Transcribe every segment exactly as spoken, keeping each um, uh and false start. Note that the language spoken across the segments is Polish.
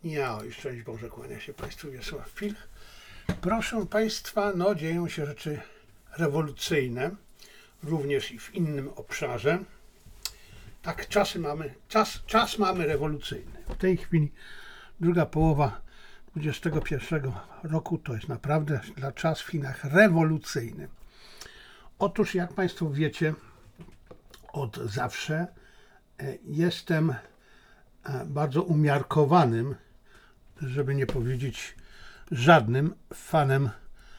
Ja, i szczęść Boże, kłania się Państwu Wiesław Pilch. Proszę Państwa, no dzieją się rzeczy rewolucyjne, również i w innym obszarze. Tak, czasy mamy, czas, czas mamy rewolucyjny. W tej chwili druga połowa dwudziestego pierwszego roku to jest naprawdę dla czas w Chinach rewolucyjny. Otóż, jak Państwo wiecie, od zawsze jestem bardzo umiarkowanym, żeby nie powiedzieć żadnym fanem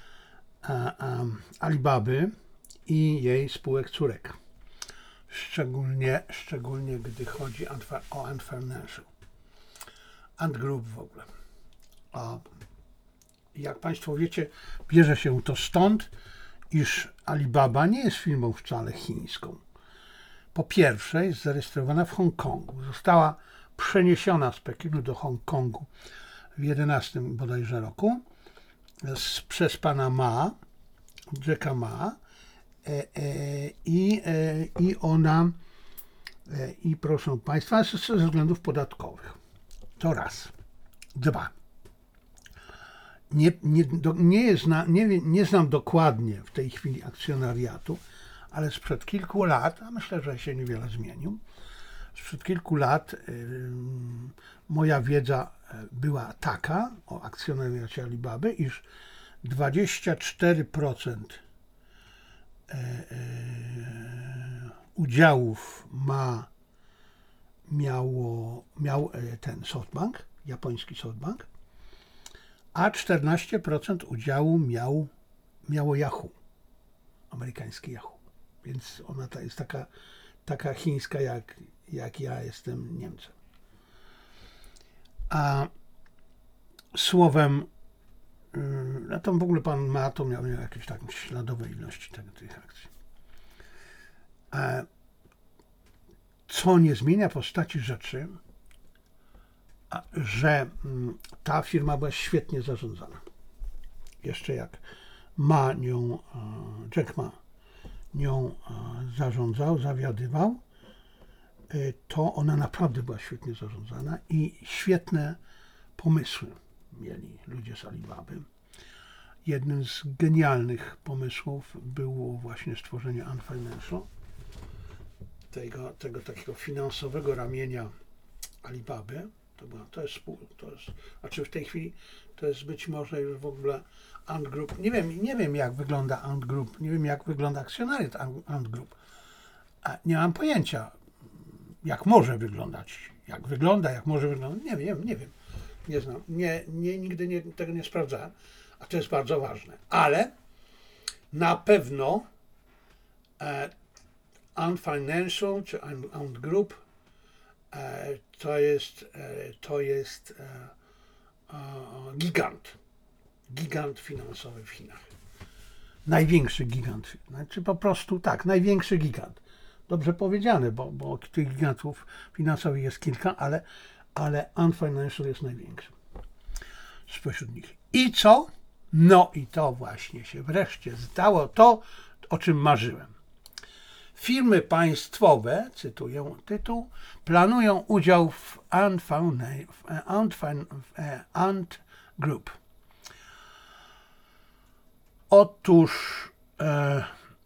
Alibaby i jej spółek córek. Szczególnie, szczególnie gdy chodzi o Ant Financial, Ant Group w ogóle. A jak Państwo wiecie, bierze się to stąd, iż Alibaba nie jest firmą wcale chińską. Po pierwsze, jest zarejestrowana w Hongkongu. Została przeniesiona z Pekinu do Hongkongu w jedenastym bodajże roku z, przez pana Ma, Jacka Ma e, e, i, e, i ona e, i proszę Państwa, ze względów podatkowych. To raz. Dwa. Nie, nie, do, nie, jest na, nie, nie znam dokładnie w tej chwili akcjonariatu, ale sprzed kilku lat, a myślę, że się niewiele zmienił, sprzed kilku lat yy, moja wiedza była taka o akcjonariacie Alibaby, iż dwadzieścia cztery procent yy, yy, udziałów ma miało, miał yy, ten SoftBank, japoński SoftBank, a czternaście procent udziału miał, miało Yahoo, amerykański Yahoo. Więc ona ta jest taka, taka chińska, jak, jak ja jestem Niemcem. A słowem, no to w ogóle pan Ma to miał jakieś tak śladowe ilości tego, tych akcji. A co nie zmienia postaci rzeczy, a, że ta firma była świetnie zarządzana. Jeszcze jak Ma nią, Jack Ma nią zarządzał, zawiadywał, to ona naprawdę była świetnie zarządzana i świetne pomysły mieli ludzie z Alibaby. Jednym z genialnych pomysłów było właśnie stworzenie Ant Financial, tego, tego takiego finansowego ramienia Alibaby. To, była, to jest spół, to jest, znaczy w tej chwili to jest być może już w ogóle Ant Group. Nie wiem, nie wiem jak wygląda Ant Group, nie wiem jak wygląda akcjonariat Ant Group. A nie mam pojęcia, jak może wyglądać, jak wygląda, jak może wyglądać. Nie wiem, nie wiem, nie znam, nie, nie, nigdy nie, tego nie sprawdzałem, a to jest bardzo ważne. Ale na pewno e, Ant Financial czy Ant Group e, to jest, e, to jest e, e, gigant. Gigant finansowy w Chinach. Największy gigant. Znaczy po prostu tak, największy gigant. Dobrze powiedziane, bo, bo tych gigantów finansowych jest kilka, ale, ale Ant Financial jest największy spośród nich. I co? No i to właśnie się wreszcie stało to, o czym marzyłem. Firmy państwowe, cytuję tytuł, planują udział w Ant, Ant, Ant Group. Otóż, e,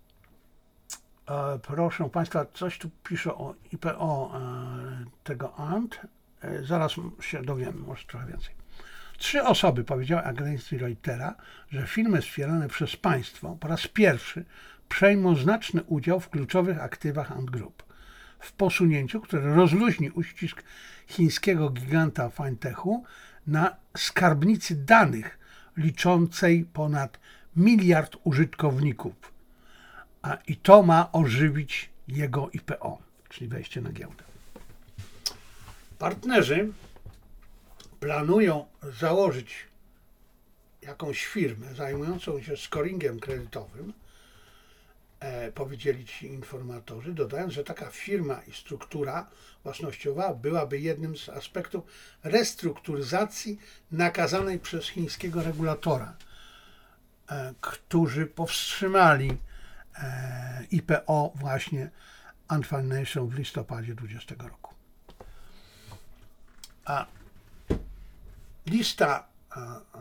e, proszę Państwa, coś tu pisze o I P O e, tego Ant. E, zaraz się dowiemy, może trochę więcej. Trzy osoby powiedziały agencji Reutera, że firmy wspierane przez państwo po raz pierwszy przejmą znaczny udział w kluczowych aktywach Ant Group. W posunięciu, które rozluźni uścisk chińskiego giganta fintechu na skarbnicy danych liczącej ponad miliard użytkowników. A i to ma ożywić jego I P O, czyli wejście na giełdę. Partnerzy planują założyć jakąś firmę zajmującą się scoringiem kredytowym, e, powiedzieli ci informatorzy, dodając, że taka firma i struktura własnościowa byłaby jednym z aspektów restrukturyzacji nakazanej przez chińskiego regulatora, e, którzy powstrzymali e, I P O właśnie Ant Financial w listopadzie dwudziestego roku. A lista, a, a,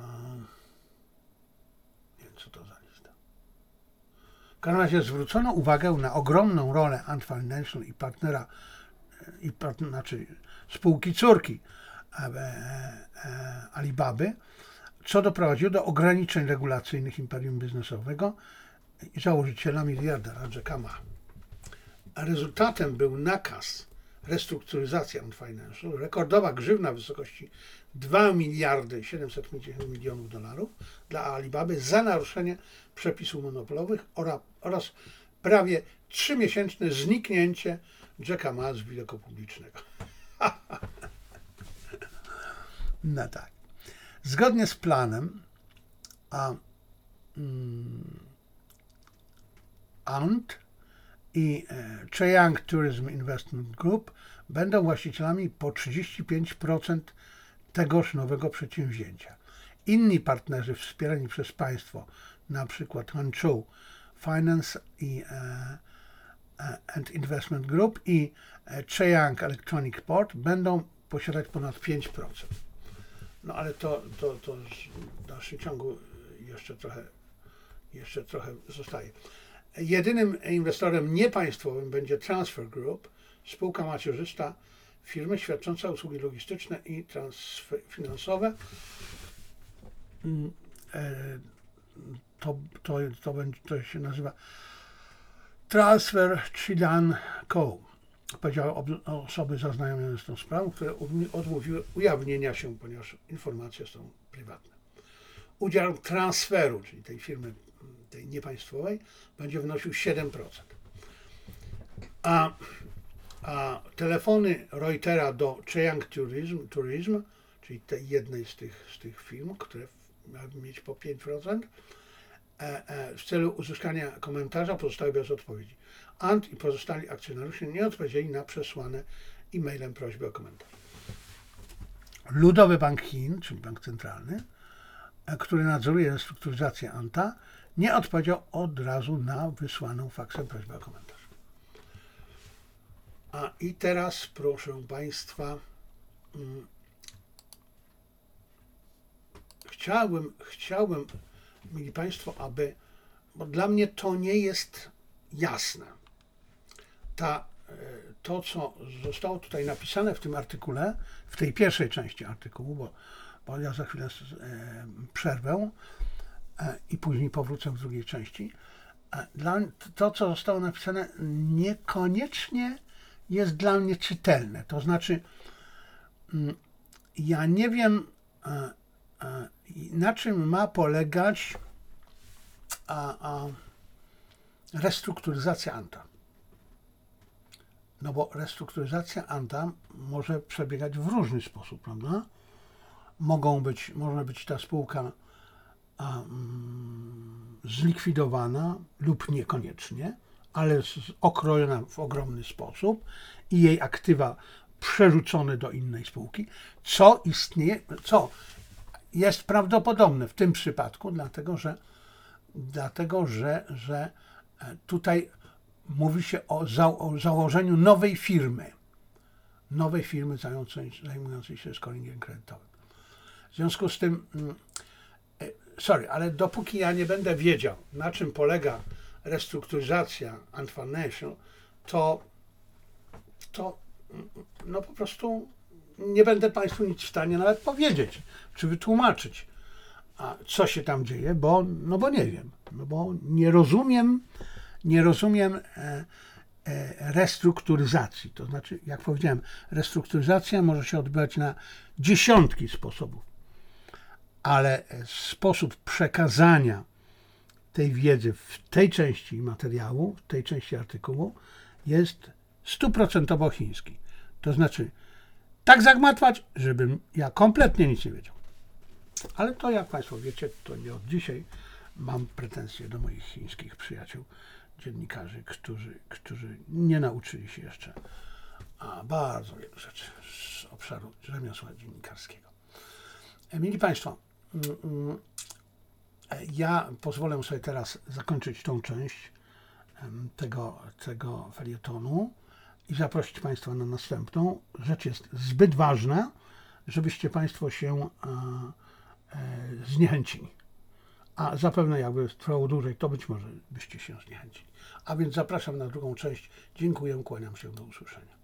nie wiem co to za lista. W każdym razie zwrócono uwagę na ogromną rolę Ant Financial i partnera, i partner, znaczy spółki córki e, e, Alibaby, co doprowadziło do ograniczeń regulacyjnych imperium biznesowego i założyciela miliardera Jacka Ma. A rezultatem był nakaz restrukturyzacji Ant Financial, rekordowa grzywna w wysokości dwa miliardy siedemset milionów dolarów dla Alibaby za naruszenie przepisów monopolowych oraz prawie trzymiesięczne zniknięcie Jacka Ma z widoku publicznego. No tak. Zgodnie z planem a, mm, Ant i e, Cheyang Tourism Investment Group będą właścicielami po trzydzieści pięć procent tegoż nowego przedsięwzięcia. Inni partnerzy wspierani przez państwo, na przykład Hangzhou Finance i, e, e, and Investment Group i e, Cheyang Electronic Port, będą posiadać ponad pięć procent. No ale to, to, to w dalszym ciągu jeszcze trochę, jeszcze trochę zostaje. Jedynym inwestorem niepaństwowym będzie Transfer Group, spółka macierzysta firmy świadcząca usługi logistyczne i finansowe. To, to, to, będzie, to się nazywa Transfer Chilan Co. Powiedziały osoby zaznajomione z tą sprawą, które odmówiły ujawnienia się, ponieważ informacje są prywatne. Udział transferu, czyli tej firmy, tej niepaństwowej, będzie wynosił siedem procent. A, a telefony Reutera do Cheyang Tourism, Tourism, czyli tej jednej z tych, z tych firm, które miały mieć po pięć procent, e, e, w celu uzyskania komentarza pozostały bez odpowiedzi. Ant i pozostali akcjonariusze nie odpowiedzieli na przesłane e-mailem prośby o komentarz. Ludowy Bank Chin, czyli bank centralny, który nadzoruje restrukturyzację Anta, nie odpowiedział od razu na wysłaną faksem prośbę o komentarz. A i teraz proszę Państwa, hmm, chciałbym, chciałbym, mili Państwo, aby, bo dla mnie to nie jest jasne. Ta, to, co zostało tutaj napisane w tym artykule, w tej pierwszej części artykułu, bo, bo ja za chwilę e, przerwę e, i później powrócę w drugiej części, e, dla, to, co zostało napisane, niekoniecznie jest dla mnie czytelne. To znaczy, m, ja nie wiem, e, e, na czym ma polegać a, a restrukturyzacja Anta. No bo restrukturyzacja Anta może przebiegać w różny sposób, prawda? Mogą być, może być ta spółka a, mm, zlikwidowana lub niekoniecznie, ale z, okrojona w ogromny sposób i jej aktywa przerzucone do innej spółki, co istnieje, co jest prawdopodobne w tym przypadku, dlatego że, dlatego, że, że tutaj mówi się o, za, o założeniu nowej firmy, nowej firmy zajmującej, zajmującej się szkolingiem kredytowym. W związku z tym, sorry, ale dopóki ja nie będę wiedział, na czym polega restrukturyzacja Ant Financial, to, to no po prostu nie będę Państwu nic w stanie nawet powiedzieć, czy wytłumaczyć, a co się tam dzieje, bo, no bo nie wiem, no bo nie rozumiem, nie rozumiem e, e, restrukturyzacji. To znaczy, jak powiedziałem, restrukturyzacja może się odbywać na dziesiątki sposobów, ale sposób przekazania tej wiedzy w tej części materiału, w tej części artykułu jest stuprocentowo chiński. To znaczy, tak zagmatwać, żebym ja kompletnie nic nie wiedział. Ale to, jak Państwo wiecie, to nie od dzisiaj mam pretensje do moich chińskich przyjaciół, dziennikarzy, którzy, którzy nie nauczyli się jeszcze a bardzo wielu rzeczy z obszaru rzemiosła dziennikarskiego. Mili Państwo, ja pozwolę sobie teraz zakończyć tą część tego, tego felietonu i zaprosić Państwa na następną. Rzecz jest zbyt ważna, żebyście Państwo się e, e, zniechęcili. A zapewne jakby trwało dłużej, to być może byście się zniechęcili. A więc zapraszam na drugą część. Dziękuję, kłaniam się, do usłyszenia.